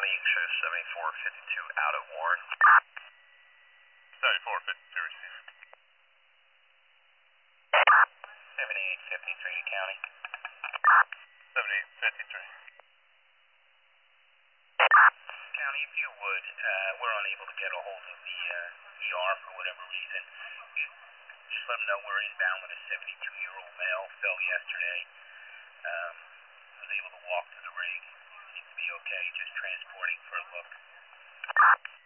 County, show 7452 out of Warren. 7452 received. 7853 to County. 7853. County, if you would, we're unable to get a hold of the ER for whatever reason. You just let them know we're inbound with a 72-year-old male. Fell yesterday. Was able to walk to the rig. Seems to be okay. Just transporting for a look.